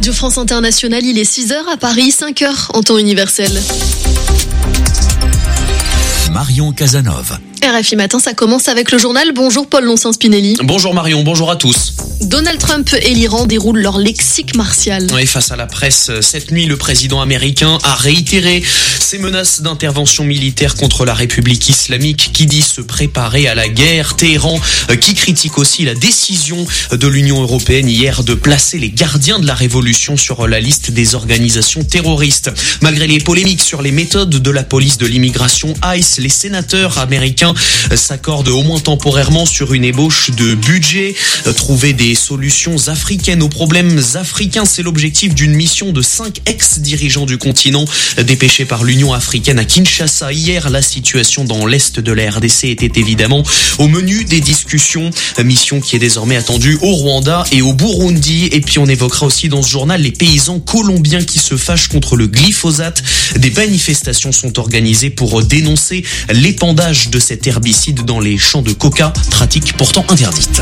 Radio France Internationale, il est 6h à Paris, 5h en temps universel. Marion Casanova. RFI Matin, ça commence avec le journal. Bonjour Paul Loncin-Spinelli. Bonjour Marion, bonjour à tous. Donald Trump et l'Iran déroulent leur lexique martial. Et face à la presse, cette nuit, le président américain a réitéré ses menaces d'intervention militaire contre la République islamique qui dit se préparer à la guerre. Téhéran qui critique aussi la décision de l'Union européenne hier de placer les gardiens de la révolution sur la liste des organisations terroristes. Malgré les polémiques sur les méthodes de la police de l'immigration ICE, les sénateurs américains s'accordent au moins temporairement sur une ébauche de budget. Trouver des solutions africaines aux problèmes africains, c'est l'objectif d'une mission de 5 ex-dirigeants du continent dépêchés par l'Union africaine à Kinshasa. Hier, la situation dans l'est de la RDC était évidemment au menu des discussions. Mission qui est désormais attendue au Rwanda et au Burundi. Et puis on évoquera aussi dans ce journal les paysans colombiens qui se fâchent contre le glyphosate. Des manifestations sont organisées pour dénoncer l'épandage de cet herbicide dans les champs de coca, pratique pourtant interdite.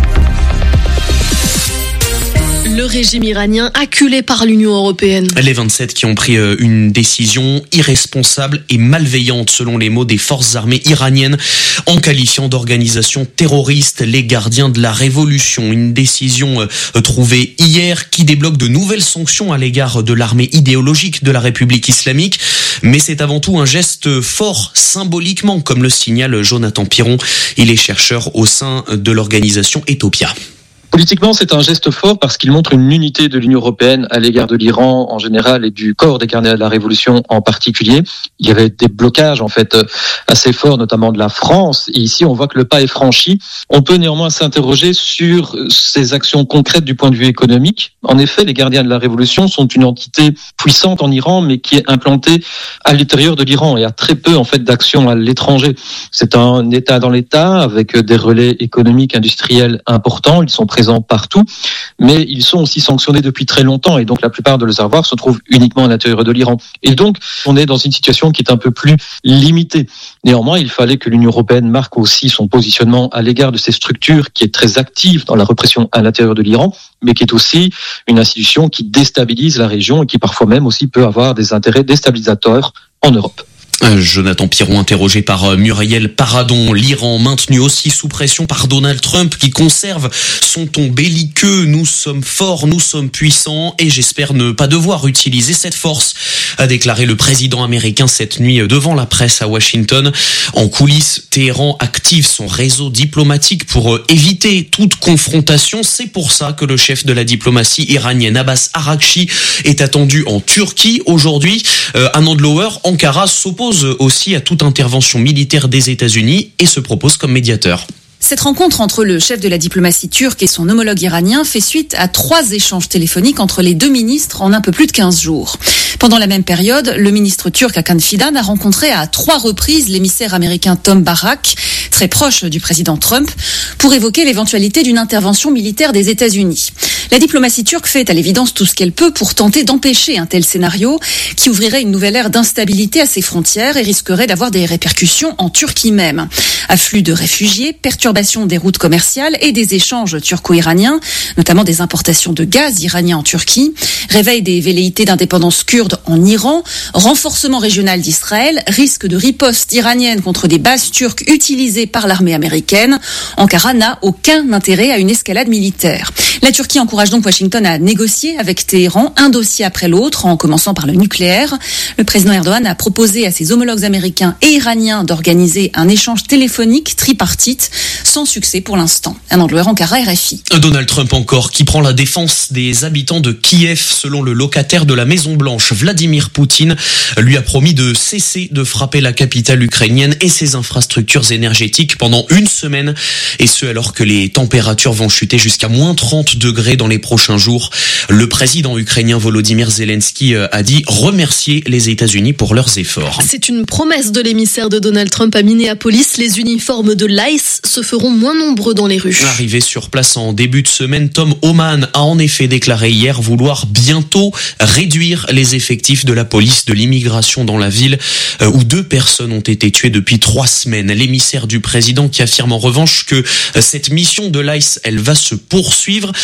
Le régime iranien acculé par l'Union européenne. Les 27 qui ont pris une décision irresponsable et malveillante selon les mots des forces armées iraniennes en qualifiant d'organisation terroriste les gardiens de la révolution. Une décision trouvée hier qui débloque de nouvelles sanctions à l'égard de l'armée idéologique de la République islamique. Mais c'est avant tout un geste fort symboliquement, comme le signale Jonathan Piron. Il est chercheur au sein de l'organisation Ethiopia. Politiquement, c'est un geste fort parce qu'il montre une unité de l'Union européenne à l'égard de l'Iran en général et du corps des gardiens de la révolution en particulier. Il y avait des blocages en fait assez forts, notamment de la France. Et ici, on voit que le pas est franchi. On peut néanmoins s'interroger sur ces actions concrètes du point de vue économique. En effet, les gardiens de la révolution sont une entité puissante en Iran, mais qui est implantée à l'intérieur de l'Iran et a très peu en fait d'actions à l'étranger. C'est un État dans l'État avec des relais économiques, industriels importants. Ils sont présents partout, mais ils sont aussi sanctionnés depuis très longtemps et donc la plupart de leurs avoirs se trouvent uniquement à l'intérieur de l'Iran. Et donc, on est dans une situation qui est un peu plus limitée. Néanmoins, il fallait que l'Union européenne marque aussi son positionnement à l'égard de ces structures qui est très active dans la répression à l'intérieur de l'Iran, mais qui est aussi une institution qui déstabilise la région et qui parfois même aussi peut avoir des intérêts déstabilisateurs en Europe. Jonathan Piron interrogé par Muriel Paradon. L'Iran maintenu aussi sous pression par Donald Trump qui conserve son ton belliqueux. Nous sommes forts, nous sommes puissants et j'espère ne pas devoir utiliser cette force, a déclaré le président américain cette nuit devant la presse à Washington. En coulisses, Téhéran active son réseau diplomatique pour éviter toute confrontation. C'est pour ça que le chef de la diplomatie iranienne Abbas Araghchi est attendu en Turquie aujourd'hui. Un an de lower, Ankara s'oppose aussi à toute intervention militaire des États-Unis et se propose comme médiateur. Cette rencontre entre le chef de la diplomatie turque et son homologue iranien fait suite à 3 échanges téléphoniques entre les deux ministres en un peu plus de 15 jours. Pendant la même période, le ministre turc Hakan Fidan a rencontré à 3 reprises l'émissaire américain Tom Barrack, très proche du président Trump, pour évoquer l'éventualité d'une intervention militaire des États-Unis. La diplomatie turque fait à l'évidence tout ce qu'elle peut pour tenter d'empêcher un tel scénario qui ouvrirait une nouvelle ère d'instabilité à ses frontières et risquerait d'avoir des répercussions en Turquie même. Afflux de réfugiés, perturbation des routes commerciales et des échanges turco-iraniens, notamment des importations de gaz iranien en Turquie, réveil des velléités d'indépendance kurde en Iran, renforcement régional d'Israël, risque de riposte iranienne contre des bases turques utilisées par l'armée américaine. Ankara n'a aucun intérêt à une escalade militaire. La Turquie encourage donc Washington à négocier avec Téhéran un dossier après l'autre, en commençant par le nucléaire. Le président Erdogan a proposé à ses homologues américains et iraniens d'organiser un échange téléphonique tripartite, sans succès pour l'instant. Un Andlouer, Ankara, RFI. Donald Trump encore, qui prend la défense des habitants de Kiev. Selon le locataire de la Maison-Blanche, Vladimir Poutine lui a promis de cesser de frapper la capitale ukrainienne et ses infrastructures énergétiques pendant une semaine. Et ce, alors que les températures vont chuter jusqu'à moins 30 degrés dans les prochains jours. Le président ukrainien Volodymyr Zelensky a dit remercier les États-Unis pour leurs efforts. C'est une promesse de l'émissaire de Donald Trump à Minneapolis. Les uniformes de l'ICE se feront moins nombreux dans les rues. Arrivé sur place en début de semaine, Tom Homan a en effet déclaré hier vouloir bientôt réduire les effectifs de la police de l'immigration dans la ville où 2 personnes ont été tuées depuis 3 semaines. L'émissaire du président qui affirme en revanche que cette mission de l'ICE, elle va se poursuivre.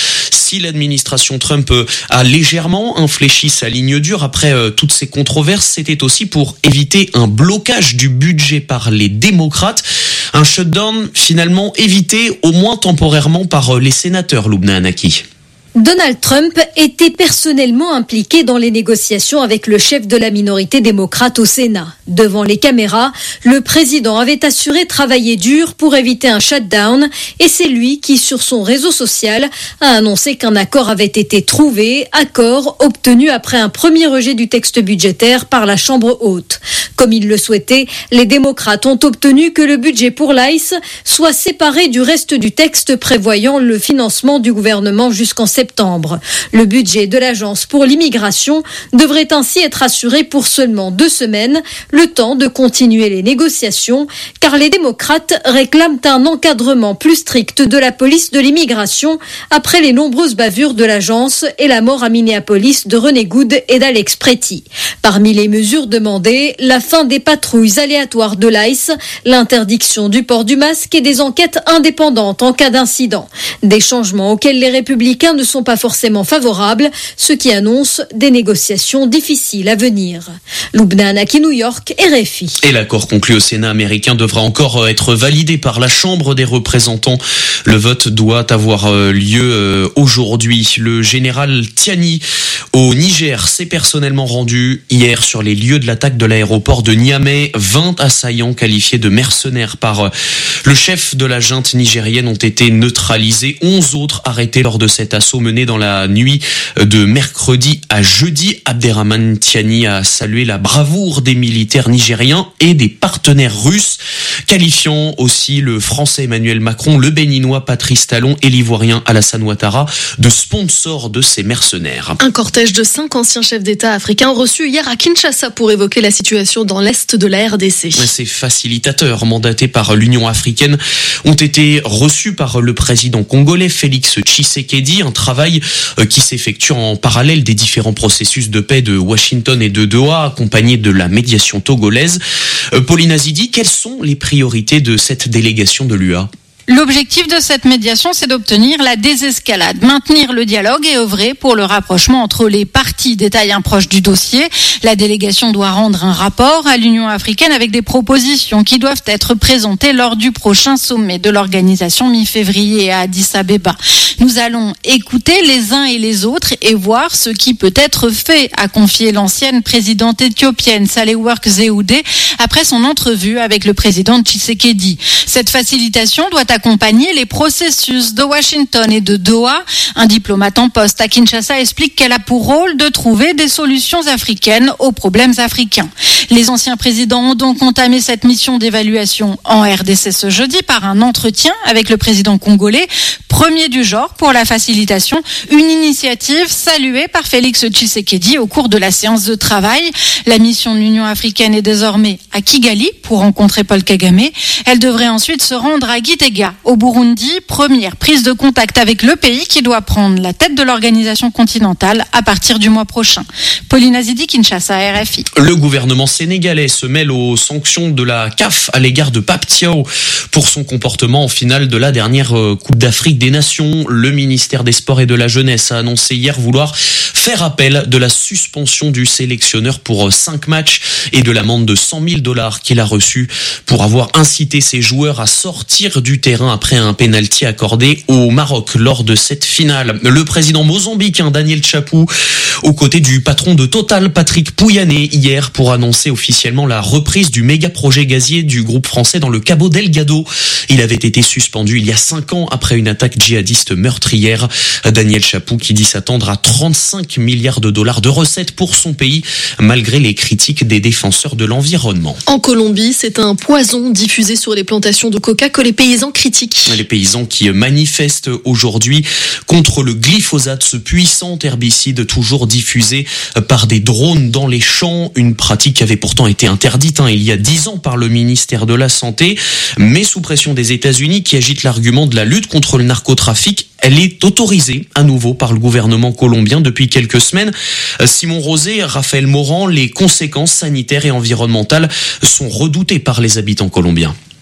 Si l'administration Trump a légèrement infléchi sa ligne dure après toutes ces controverses, c'était aussi pour éviter un blocage du budget par les démocrates. Un shutdown finalement évité au moins temporairement par les sénateurs, Lubna Anaki. Donald Trump était personnellement impliqué dans les négociations avec le chef de la minorité démocrate au Sénat. Devant les caméras, le président avait assuré travailler dur pour éviter un shutdown et c'est lui qui, sur son réseau social, a annoncé qu'un accord avait été trouvé, accord obtenu après un premier rejet du texte budgétaire par la Chambre haute. Comme il le souhaitait, les démocrates ont obtenu que le budget pour l'ICE soit séparé du reste du texte prévoyant le financement du gouvernement jusqu'en septembre. Le budget de l'Agence pour l'immigration devrait ainsi être assuré pour seulement 2 semaines, le temps de continuer les négociations, car les démocrates réclament un encadrement plus strict de la police de l'immigration après les nombreuses bavures de l'agence et la mort à Minneapolis de René Good et d'Alex Pretty. Parmi les mesures demandées, la fin des patrouilles aléatoires de l'ICE, l'interdiction du port du masque et des enquêtes indépendantes en cas d'incident. Des changements auxquels les républicains ne sont pas forcément favorables, ce qui annonce des négociations difficiles à venir. Lubna Anaki, New York, RFI. Et l'accord conclu au Sénat américain devra encore être validé par la Chambre des représentants. Le vote doit avoir lieu aujourd'hui. Le général Tiani au Niger s'est personnellement rendu hier sur les lieux de l'attaque de l'aéroport de Niamey. 20 assaillants qualifiés de mercenaires par le chef de la junte nigérienne ont été neutralisés. 11 autres arrêtés lors de cet assaut mené dans la nuit de mercredi à jeudi. Abderrahmane Tiani a salué la bravoure des militaires nigériens et des partenaires russes, qualifiant aussi le français Emmanuel Macron, le béninois Patrice Talon et l'ivoirien Alassane Ouattara de sponsors de ces mercenaires. Un cortège de 5 anciens chefs d'État africains reçus hier à Kinshasa pour évoquer la situation dans l'est de la RDC. Ces facilitateurs mandatés par l'Union africaine ont été reçus par le président congolais Félix Tshisekedi, un travail qui s'effectue en parallèle des différents processus de paix de Washington et de Doha, accompagné de la médiation togolaise. Pauline Azidi, quelles sont les priorités de cette délégation de l'UA ? L'objectif de cette médiation, c'est d'obtenir la désescalade, maintenir le dialogue et œuvrer pour le rapprochement entre les parties. Détail proche du dossier. La délégation doit rendre un rapport à l'Union africaine avec des propositions qui doivent être présentées lors du prochain sommet de l'organisation mi-février à Addis Abeba. Nous allons écouter les uns et les autres et voir ce qui peut être fait, a confié l'ancienne présidente éthiopienne Sahle-Work Zewde après son entrevue avec le président Tshisekedi. Cette facilitation doit accompagner les processus de Washington et de Doha. Un diplomate en poste à Kinshasa explique qu'elle a pour rôle de trouver des solutions africaines aux problèmes africains. Les anciens présidents ont donc entamé cette mission d'évaluation en RDC ce jeudi par un entretien avec le président congolais, premier du genre pour la facilitation, une initiative saluée par Félix Tshisekedi au cours de la séance de travail. La mission de l'Union africaine est désormais à Kigali pour rencontrer Paul Kagame. Elle devrait ensuite se rendre à Gitega, au Burundi, première prise de contact avec le pays qui doit prendre la tête de l'organisation continentale à partir du mois prochain. Pauline Azidi, Kinshasa, RFI. Le gouvernement sénégalais se mêle aux sanctions de la CAF à l'égard de Pape Thiaw pour son comportement en finale de la dernière Coupe d'Afrique des Nations. Le ministère des Sports et de la Jeunesse a annoncé hier vouloir faire appel de la suspension du sélectionneur pour 5 matchs et de l'amende de $100 000 qu'il a reçu pour avoir incité ses joueurs à sortir du terrain après un pénalty accordé au Maroc lors de cette finale. Le président mozambicain Daniel Chapou, aux côtés du patron de Total Patrick Pouyanné, hier pour annoncer officiellement la reprise du méga projet gazier du groupe français dans le Cabo Delgado. Il avait été suspendu il y a 5 ans après une attaque djihadiste meurtrière. Daniel Chapou qui dit s'attendre à $35 milliards de recettes pour son pays malgré les critiques des défenseurs de l'environnement. En Colombie, c'est un poison diffusé sur les plantations de coca que les paysans critiquent. Les paysans qui manifestent aujourd'hui contre le glyphosate, ce puissant herbicide toujours diffusé par des drones dans les champs, une pratique qui avait pourtant été interdite il y a 10 ans par le ministère de la Santé, mais sous pression des États-Unis qui agitent l'argument de la lutte contre le narcotrafic. Elle est autorisée à nouveau par le gouvernement colombien depuis quelques semaines. Simon Rosé, Raphaël Morand, les conséquences sanitaires et environnementales sont redoutées par les habitants colombiens.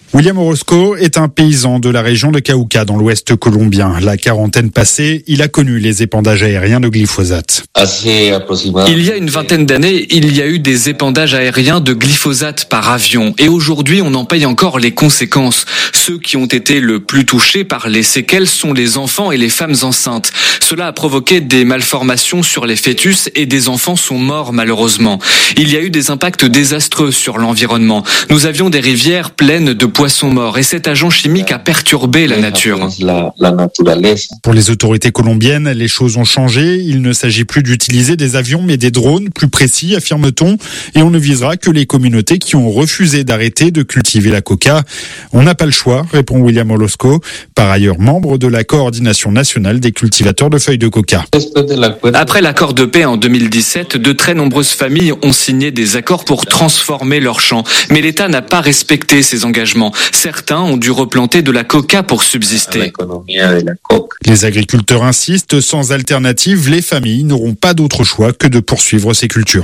William Orozco est un paysan de la région de Cauca dans l'ouest colombien. La quarantaine passée, il a connu les épandages aériens de glyphosate. Il y a une vingtaine d'années, il y a eu des épandages aériens de glyphosate par avion. Et aujourd'hui, on en paye encore les conséquences. Ceux qui ont été le plus touchés par les séquelles sont les enfants et les femmes enceintes. Cela a provoqué des malformations sur les fœtus et des enfants sont morts malheureusement. Il y a eu des impacts désastreux sur l'environnement. Nous avions des rivières pleines de poissons morts et cet agent chimique a perturbé la nature. Pour les autorités colombiennes, les choses ont changé. Il ne s'agit plus d'utiliser des avions mais des drones plus précis, affirme-t-on, et on ne visera que les communautés qui ont refusé d'arrêter de cultiver la coca. On n'a pas le choix, répond William Orozco, par ailleurs membre de la coordination nationale des cultivateurs de feuilles de coca. Après l'accord de paix en 2017, de très nombreuses familles ont signé des accords pour transformer leurs champs. Mais l'État n'a pas respecté ses engagements. Certains ont dû replanter de la coca pour subsister. Les agriculteurs insistent, sans alternative, les familles n'auront pas d'autre choix que de poursuivre ces cultures.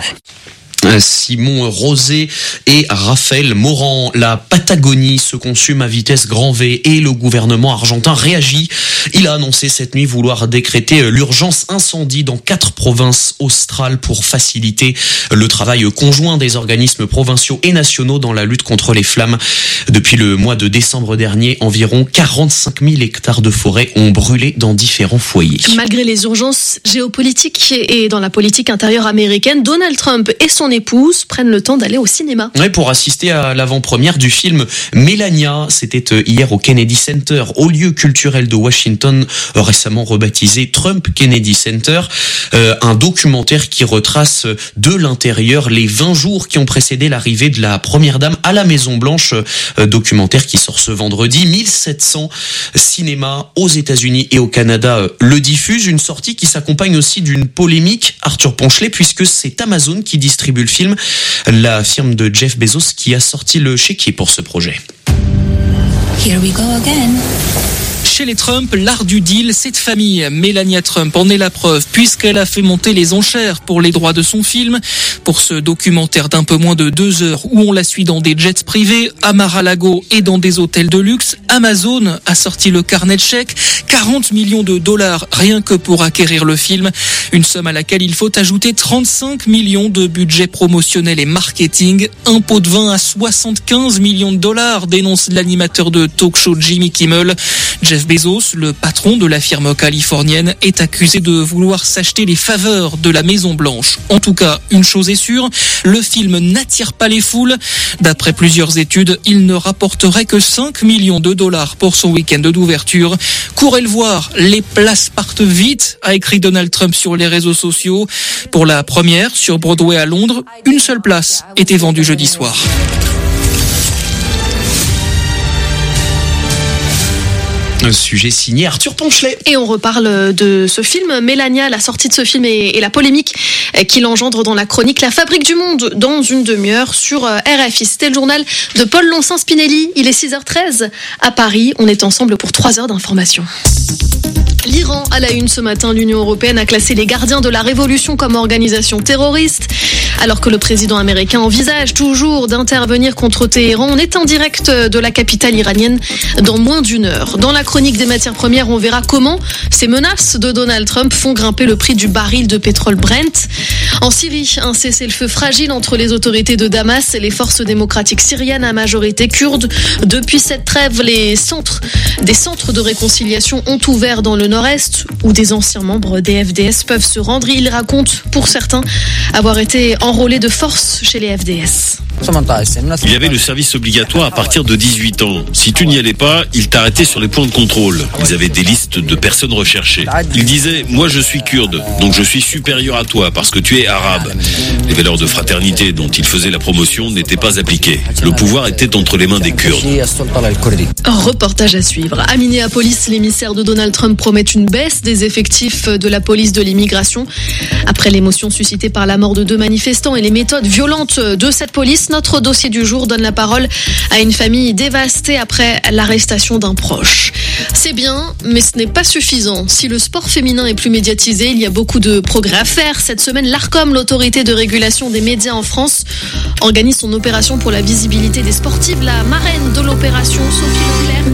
Simon Rosé et Raphaël Morand. La Patagonie se consume à vitesse grand V et le gouvernement argentin réagit. Il a annoncé cette nuit vouloir décréter l'urgence incendie dans 4 provinces australes pour faciliter le travail conjoint des organismes provinciaux et nationaux dans la lutte contre les flammes. Depuis le mois de décembre dernier, environ 45 000 hectares de forêt ont brûlé dans différents foyers. Malgré les urgences géopolitiques et dans la politique intérieure américaine, Donald Trump et son épouse prennent le temps d'aller au cinéma. Ouais, pour assister à l'avant-première du film Melania. C'était hier au Kennedy Center, au lieu culturel de Washington, récemment rebaptisé Trump Kennedy Center. Un documentaire qui retrace de l'intérieur les 20 jours qui ont précédé l'arrivée de la première dame à la Maison-Blanche. Documentaire qui sort ce vendredi. 1700 cinémas aux États-Unis et au Canada le diffusent. Une sortie qui s'accompagne aussi d'une polémique, Arthur Ponchelet, puisque c'est Amazon qui distribue le film, la firme de Jeff Bezos qui a sorti le chéquier pour ce projet. Here we go again. Chez les Trump, l'art du deal, cette famille, Melania Trump, en est la preuve, puisqu'elle a fait monter les enchères pour les droits de son film. Pour ce documentaire d'un peu moins de 2 heures, où on la suit dans des jets privés, à Mar-a-Lago et dans des hôtels de luxe, Amazon a sorti le carnet de chèques, 40 millions de dollars, rien que pour acquérir le film. Une somme à laquelle il faut ajouter 35 millions de budget promotionnel et marketing. Un pot de vin à 75 millions de dollars, dénonce l'animateur de talk show Jimmy Kimmel. Jeff Bezos, le patron de la firme californienne, est accusé de vouloir s'acheter les faveurs de la Maison-Blanche. En tout cas, une chose est sûre, le film n'attire pas les foules. D'après plusieurs études, il ne rapporterait que 5 millions de dollars pour son week-end d'ouverture. Courez le voir, les places partent vite, a écrit Donald Trump sur les réseaux sociaux. Pour la première, sur Broadway à Londres, une seule place était vendue jeudi soir. Un sujet signé Arthur Ponchelet. Et on reparle de ce film, Melania, la sortie de ce film et la polémique qu'il engendre dans la chronique La Fabrique du Monde dans une demi-heure sur RFI. C'était le journal de Paul Lonsin-Spinelli. Il est 6h13 à Paris. On est ensemble pour 3 heures d'information. L'Iran à la une ce matin, l'Union européenne a classé les gardiens de la révolution comme organisation terroriste. Alors que le président américain envisage toujours d'intervenir contre Téhéran, on est en direct de la capitale iranienne dans moins d'1 heure. Dans la chronique des matières premières, on verra comment ces menaces de Donald Trump font grimper le prix du baril de pétrole Brent. En Syrie, un cessez-le-feu fragile entre les autorités de Damas et les forces démocratiques syriennes à majorité kurde. Depuis cette trêve, des centres de réconciliation ont ouvert dans le nord-est où des anciens membres des FDS peuvent se rendre. Ils racontent, pour certains, avoir été enrôlés de force chez les FDS. Il y avait le service obligatoire à partir de 18 ans. Si tu n'y allais pas, ils t'arrêtaient sur les points de contrôle. Ils avaient des listes de personnes recherchées. Ils disaient, moi je suis kurde, donc je suis supérieur à toi parce que tu es arabe. Les valeurs de fraternité dont ils faisaient la promotion n'étaient pas appliquées. Le pouvoir était entre les mains des Kurdes. Reportage à suivre. À Minneapolis, l'émissaire de Donald Trump promet une baisse des effectifs de la police de l'immigration. Après l'émotion suscitée par la mort de 2 manifestants et les méthodes violentes de cette police, justice. Notre dossier du jour donne la parole à une famille dévastée après l'arrestation d'un proche. C'est bien, mais ce n'est pas suffisant. Si le sport féminin est plus médiatisé, il y a beaucoup de progrès à faire. Cette semaine, l'ARCOM, l'autorité de régulation des médias en France, organise son opération pour la visibilité des sportives. La marraine de l'opération, Sophie Leclerc.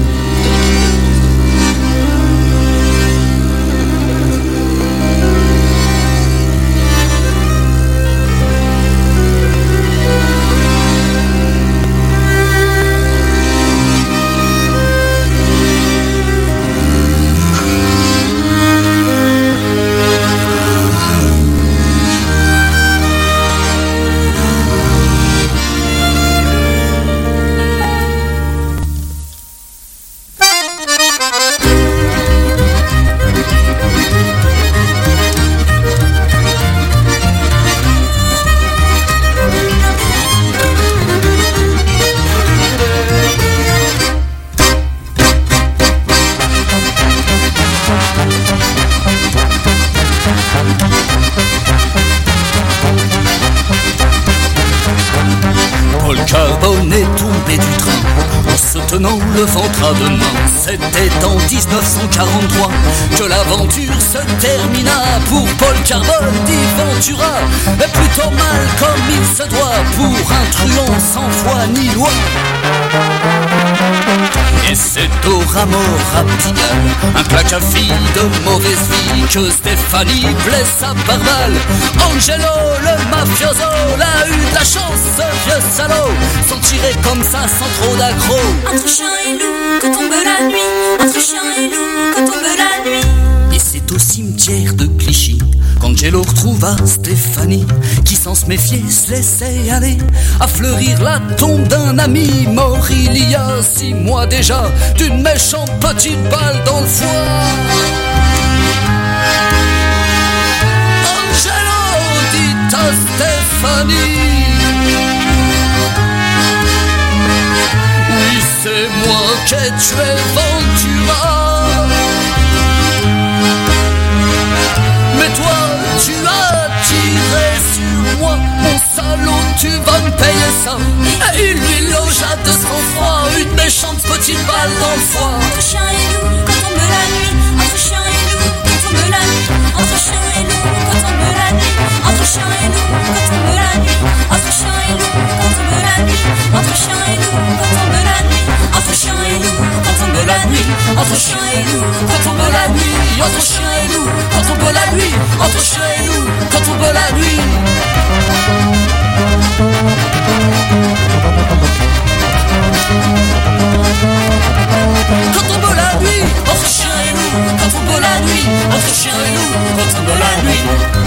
Le ventre à deux mains, c'était en 1943 que l'aventure se termina pour Paul Carbone dit Ventura. Mais plutôt mal comme il se doit pour un truand sans foi ni loi. Et c'est au rameau Pigalle, un plaque à fille de mauvaise vie, que Stéphanie blessa par balle. Angelo, le mafioso, l'a eu de la chance, ce vieux salaud, s'en tirer comme ça sans trop d'aggro. Entre chien et loup, que tombe la nuit. Entre chien et loup, que tombe la nuit. Et c'est au cimetière de Clichy qu'Angelo retrouva Stéphanie, qui sans se méfier se laissait aller à fleurir la tombe d'un ami mort il y a 6 mois déjà, d'une méchante petite balle dans le foie. Angelo dit à Stéphanie: oui, c'est moi qui ai tué Ventura. Mais toi, tu as tiré sur moi, mon salaud, tu vas me payer ça. Et il lui logea de sang-froid une méchante petite balle dans le foie. Entre chien et loup, quand tombe la nuit. Entre chien et loup, quand tombe la nuit. Entre chien et loup, quand tombe la nuit. Entre chien et loup, quand tombe la nuit. Entre chien et loup, quand tombe la nuit. Entre chien et loup, quand tombe la nuit. Entre chien et loup, quand tombe la nuit. Entre chien et loup, quand tombe la nuit. Entre chien et loup, quand tombe la nuit. Entre chien et loup, quand tombe la nuit. Quand tombe la nuit, entre chien et loup, quand tombe la nuit, entre chien et loup, quand tombe la nuit.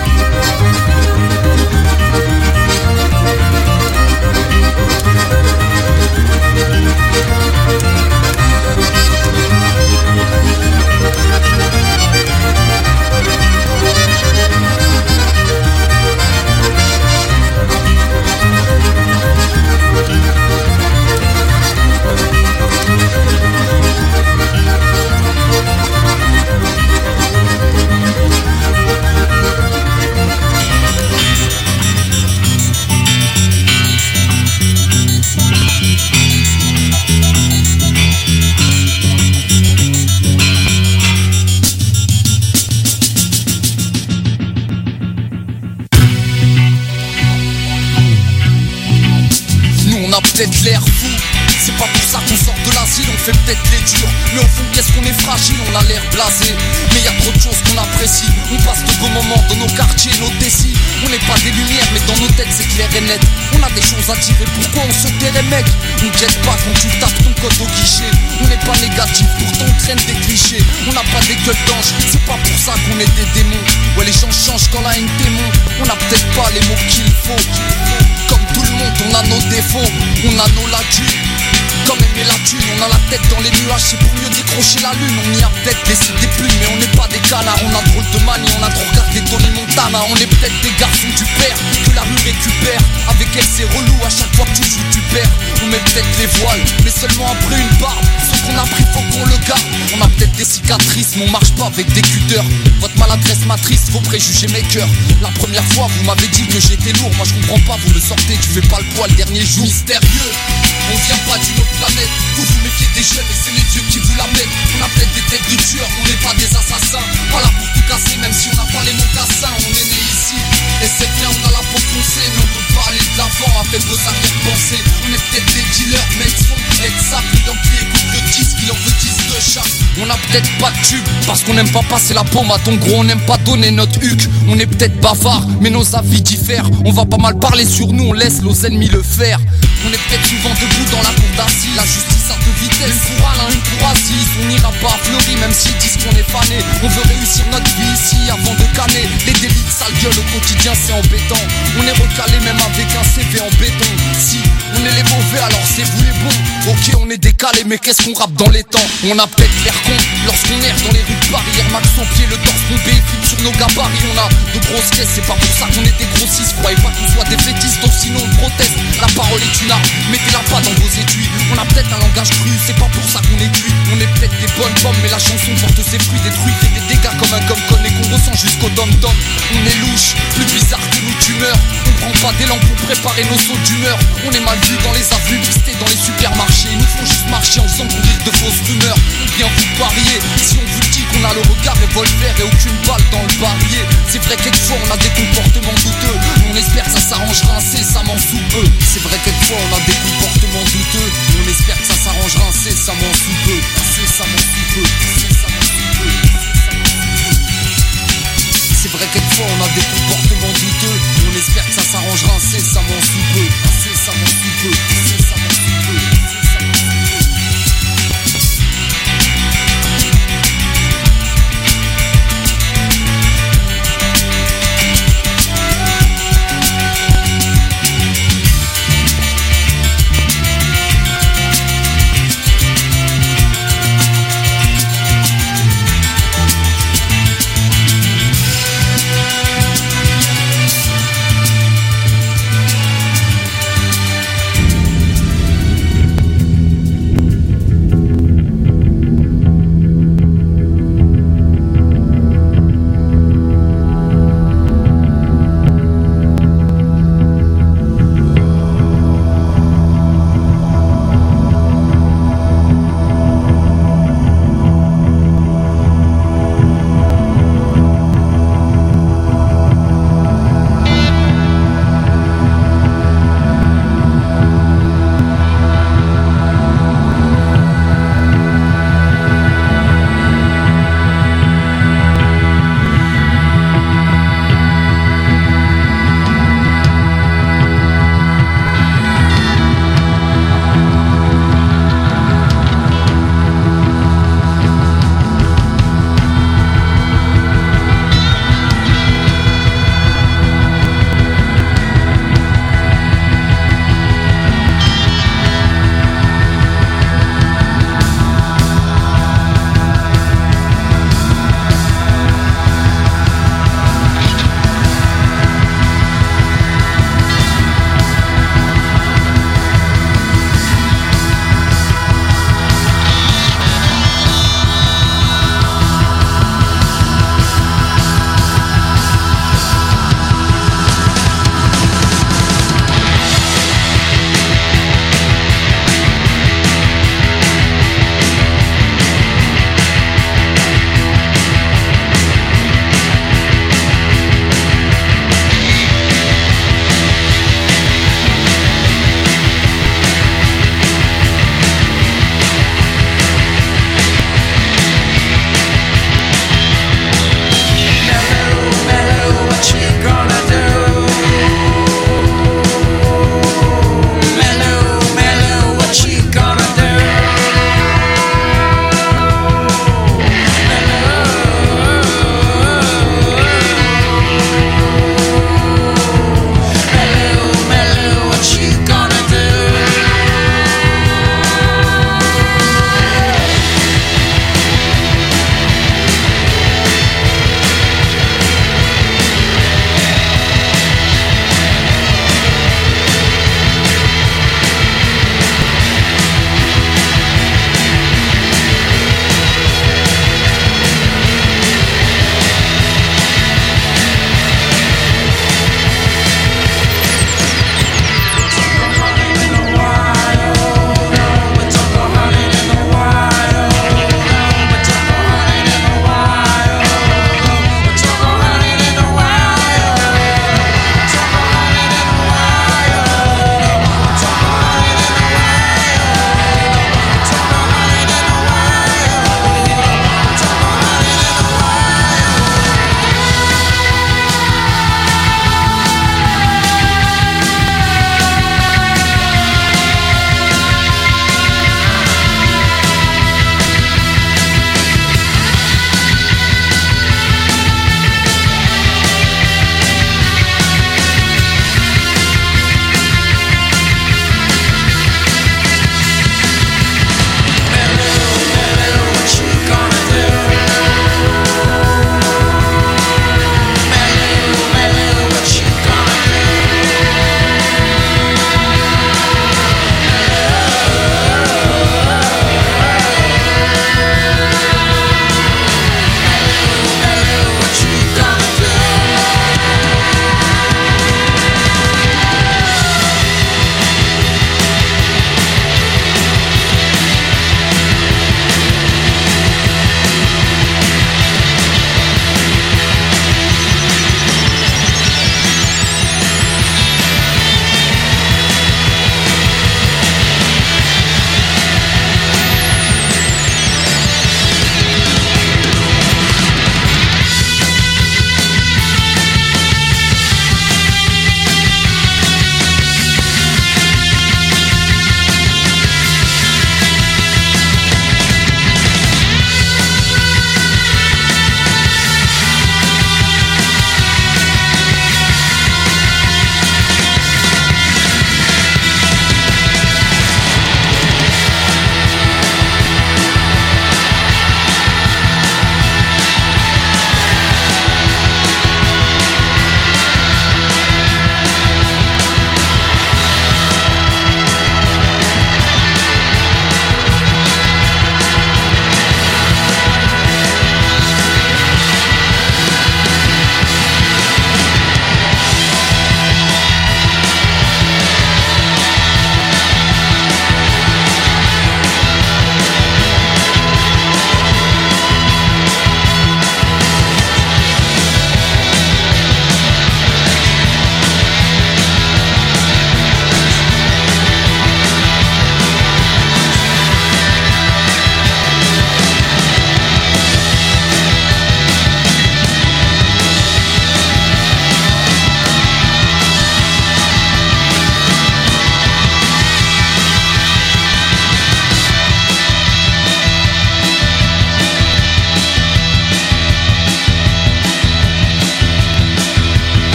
Peut-être l'air fou, c'est pas pour ça qu'on sort de l'asile, on fait peut-être les durs, mais au fond qu'est-ce qu'on est fragile, on a l'air blasé, mais y a trop de choses qu'on apprécie, on passe de beaux moments dans nos quartiers, nos décis, on n'est pas des lumières mais dans nos têtes c'est clair et net, on a des choses à dire et pourquoi on se tairait mec, on guette pas quand tu tapes ton code au guichet, on n'est pas négatif, pourtant on traîne des clichés, on n'a pas des gueules d'ange, c'est pas pour ça qu'on est des démons, ouais les gens changent quand la haine démon, on a peut-être pas les mots qu'il faut. Comme tout le monde, on a nos défauts, on a nos lacunes. Comme aimer la thune, on a la tête dans les nuages, c'est pour mieux décrocher la lune. On y a peut-être laissé des plumes, mais on n'est pas des canards. On a drôle de manie, on a trop regardé Tony Montana. On est peut-être des garçons du père, que la rue récupère. Avec elle c'est relou, à chaque fois que tu joues tu perds. On met peut-être les voiles, mais seulement après une barbe. Ce qu'on a pris faut qu'on le garde. On a peut-être des cicatrices, mais on marche pas avec des cutters. Votre maladresse m'attriste, vos préjugés mes cœurs. La première fois vous m'avez dit que j'étais lourd, moi je comprends pas, vous le sortez, tu fais pas le poids le dernier jour. Mystérieux, on vient pas d'une autre planète. Vous vous méfiez des jeunes et c'est les dieux qui vous la mettent. On a peut-être des têtes de tueurs, on n'est pas des assassins. Pas là pour tout casser, même si on n'a pas les mocassins. On est né ici, et c'est bien, on a la peau foncée. Mais on peut pas aller de l'avant avec vos arrière-pensées. On est peut-être des dealers, mais ils sont être ça. Plus d'un qui écoute le disque, il en veut 10 de chaque. On a peut-être pas de tube, parce qu'on n'aime pas passer la paume à ton gros. On n'aime pas donner notre huc. On est peut-être bavard, mais nos avis diffèrent. On va pas mal parler sur nous, on laisse nos ennemis le faire. On est peut-être souvent debout dans la cour d'assises. La justice à deux vitesses, une pour Alain, une pour Aziz. On n'ira pas à Fleury, même s'ils disent qu'on est fané. On veut réussir notre vie ici avant de canner. Les délits de sale gueule au quotidien c'est embêtant. On est recalé même avec un CV en béton. Si on est les mauvais alors c'est vous les bons. Ok on est décalé mais qu'est-ce qu'on rappe dans les temps. On a peut-être l'air con lorsqu'on erre dans les rues de Paris. Air Max en pied, le torse pompé, flip sur nos gabarits. On a de grosses caisses, c'est pas pour ça qu'on est des grossistes. Croyez pas qu'on soit des fétistes, donc sinon on proteste. La parole est une arme, mettez-la pas dans vos étuis. On a peut-être un langage cru, c'est pas pour ça qu'on est cuit. On est peut-être des bonnes pommes, mais la chanson porte ses fruits détruits. Fait des dégâts comme un gomme-con et qu'on ressent jusqu'au dom-dom. On est louche, plus bizarre que nous tumeurs. On prend pas d'élan pour préparer nos sauts d'humeur. On est mal vu dans les avenues, pistés dans les supermarchés. Ils nous font juste marcher en faisant courir de fausses rumeurs. Bien vous pariez, si on vous dit qu'on a le regard revolver et aucune balle dans le barillet. C'est vrai quelquefois on a des comportements douteux. On espère que ça s'arrangera incessamment sous peu. C'est vrai quelquefois on a des comportements douteux. On espère que ça s'arrangera incessamment sous peu. Incessamment sous peu. Incessamment sous peu. C'est vrai quelquefois on a des comportements douteux. On espère que ça s'arrangera incessamment sous peu. Incessamment sous peu. Incessamment sous peu.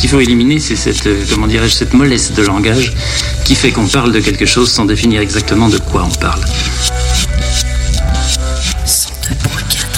qu'il faut éliminer, c'est cette mollesse de langage qui fait qu'on parle de quelque chose sans définir exactement de quoi on parle. 102.4